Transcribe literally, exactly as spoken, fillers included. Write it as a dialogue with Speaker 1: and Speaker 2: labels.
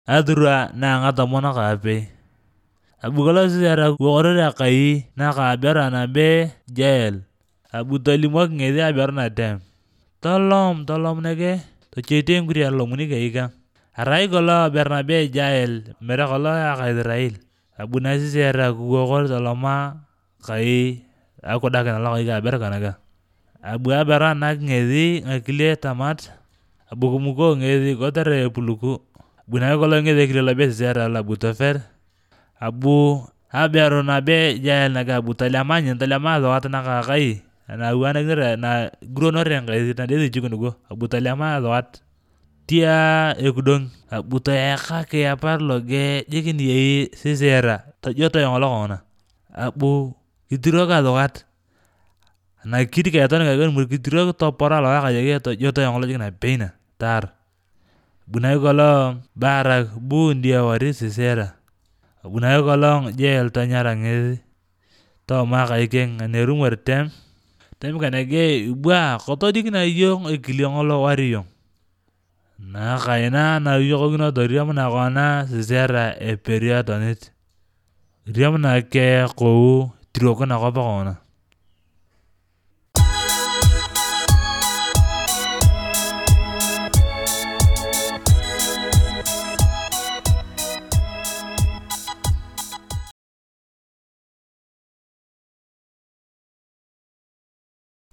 Speaker 1: adura na ngata mona kape abukalo sera wogorere kai na ka bera na be jael abutolimok ngezi aber na tem tolom tolom nege to cheten kuri alomuni kaika arai kolo bernabe jael mere kolo ya ka Israel abuna sera wogor toloma kai akodaken lo kai ka ber kanaga abu abera nak ngezi ngakile tamat abukumuko ngezi kotere puluku buna kolo ngezi kile lo be sera la butofer abu abero na be jael naga butalama nyen talama zawat na ka kai na wana gira na grono renga na de jikunugo abu talama zawat tia ekudong abu ta ka ke apar loge jikin ye sisera to joto yang lo kona abu idiro ka zawat na kidi ka ton ka gon murkidiro to pora lo ka ye to joto yang lo jikna peina tar buna kolo bara bu ndia wari sisera buna kolong jel tanyara ngezi to ma kai ken ne rumor tem tem kana ge bua koto dikna yong ekiliong lo wari yong na kaina na yogo gino doriam na kona sisera e period onit riam na ke ko tiro kona ko pa kona